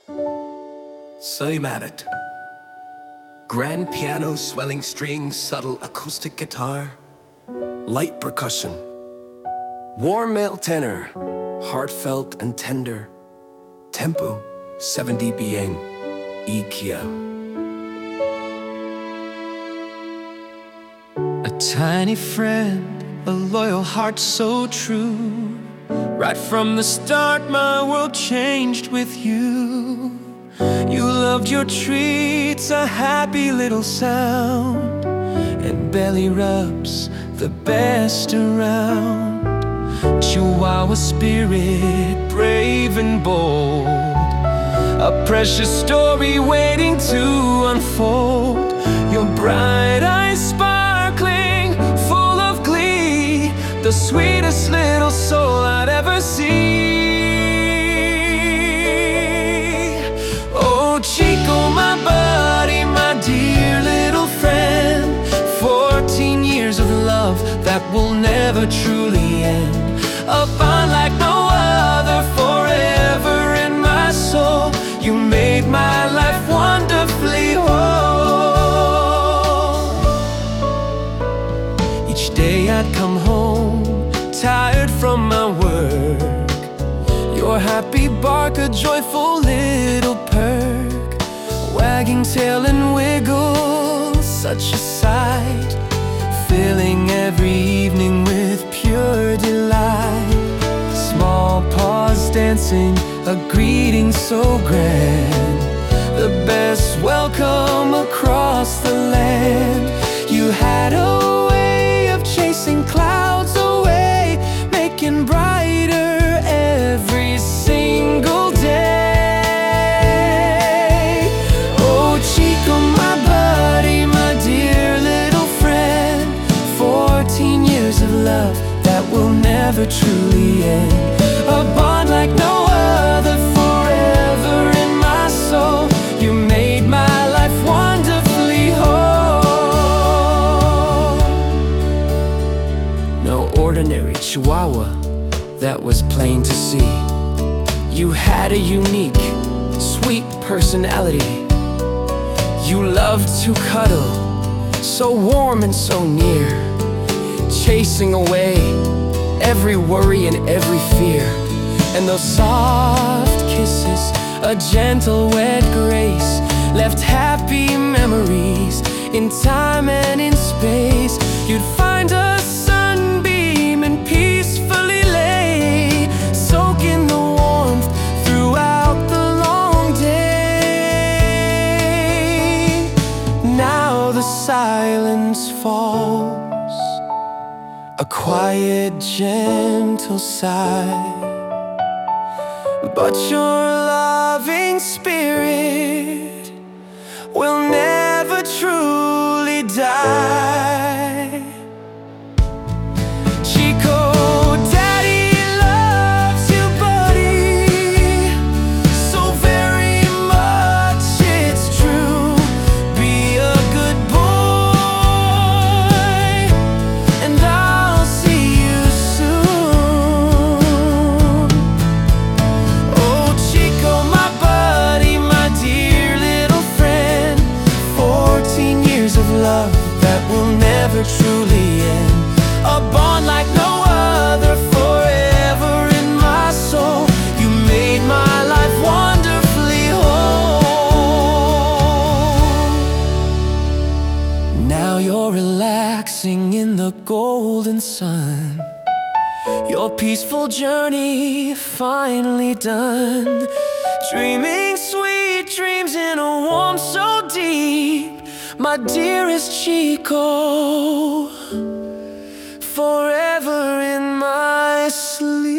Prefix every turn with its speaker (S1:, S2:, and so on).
S1: Say Manet. Grand piano, swelling strings, subtle acoustic guitar, light percussion, warm male tenor, heartfelt and tender, tempo 70 bien, EQ.
S2: A tiny friend, a loyal heart so true. Right from the start, my world changed with you. You loved your treats, a happy little sound, and belly rubs, the best around. Chihuahua spirit, brave and bold, a precious story waiting to unfold. Your bright eyes sparkling, full of glee, the sweetest little soul I'd ever see. Oh, Chico, my buddy, my dear little friend, 14 years of love that will never truly end. A bond like no other, forever in my soul. You made my life wonderfully whole. Each day I'd come home, tired from my work. Your happy bark, a joyful little perk, wagging tail and wiggle, such a sight, filling every evening with pure delight. Small paws dancing, a greeting so grand, the best welcome across the land. You had a way of chasing clouds away, making brighter every single day. Oh, Chico, my buddy, my dear little friend, 14 years of love that will never truly end. A bond like no other, forever in my soul. You made my life wonderfully whole. No ordinary Chihuahua, that was plain to see. You had a unique, sweet personality. You loved to cuddle, so warm and so near, chasing away every worry and every fear. And those soft kisses, a gentle wet grace, left happy memories in time and in space. You'd find a sunbeam and peacefully lay, soak in the warmth throughout the long day. Now the silence falls, a quiet, gentle sigh, but your loving spirit will never truly die. Chico, Daddy loves you, buddy, so very much it's true. Be a good boy, and I'll see you soon. Oh, Chico, my buddy, my dear little friend, 14 years of love that will never truly end. A bond like no other, forever in my soul. You made my life wonderfully whole. Now you're relaxing in the golden sun, your peaceful journey finally done, dreaming sweet dreams in a warmth so deep. My dearest Chico, forever in my sleep.